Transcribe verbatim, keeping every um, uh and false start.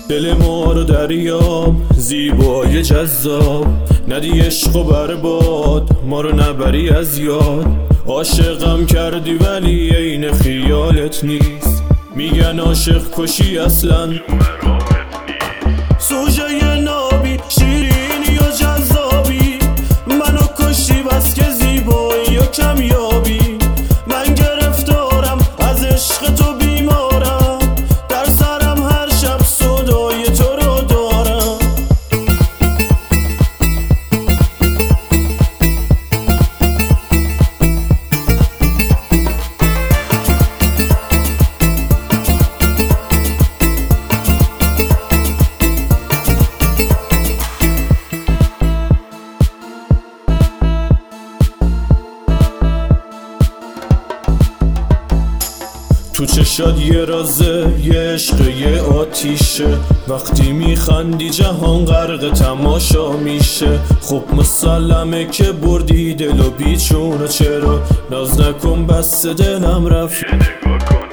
دل ما رو دریاب زیبای جذاب، ندی عشق و برباد ما رو نبری از یاد. عاشقم کردی ولی عین خیالت نیست، میگن عاشق کشی اصلا سوژه نابی، شیرینی و جذابی، منو کشی بس که زیبایی و کمیابی. من گرفتارم از عشق تو، بیمارم در سرم هر شب صدای تو رو دارم. تو چشات یه رازه، یه عشق، یه آتیشه، وقتی میخندی جهان غرق تماشا میشه. خب مسلمه که بردی دل و بیچونه، چرا ناز نکن بس دلم رفت.